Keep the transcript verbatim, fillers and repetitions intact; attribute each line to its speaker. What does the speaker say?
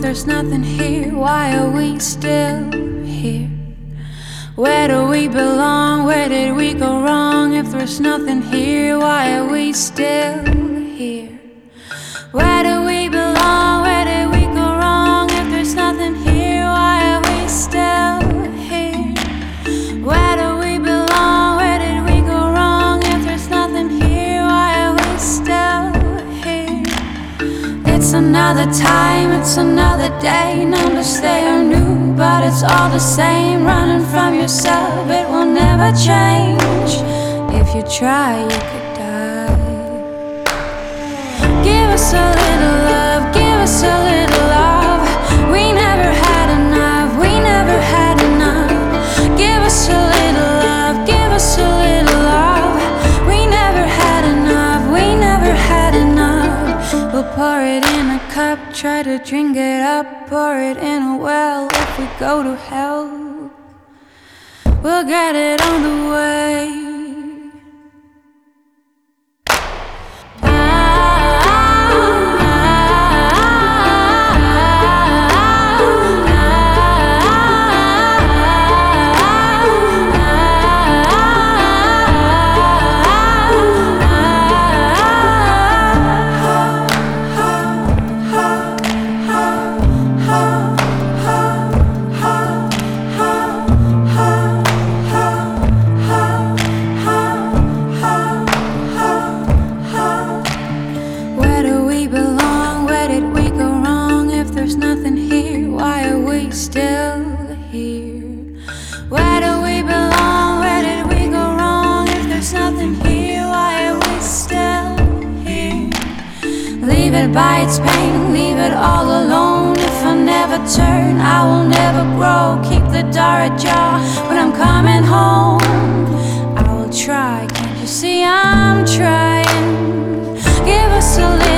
Speaker 1: there's nothing here? Why are we still here? Where do we belong? Where did we go wrong? If there's nothing here, why are we still here? Where do we belong? Where did we go wrong? If there's nothing here, why are we still here? Where do we belong? Where did we go wrong? If there's nothing here, why are we still here? It's another time, it's another day. Numbers, they are new, but it's all the same. Running from yourself, it will never change. If you try, you could die. Give us a little love, give us a little love. We never had enough, we never had enough. Give us a little love, give us a little love. We never had enough, we never had enough. We'll pour it in a cup, try to drink it up. Pour it in a well, if we go to hell, we'll get it on the way. Still here. Where do we belong? Where did we go wrong? If there's nothing here, why are we still here? Leave it by its pain, leave it all alone. If I never turn, I will never grow. Keep the door ajar when I'm coming home. I will try, can't you see I'm trying? Give us a little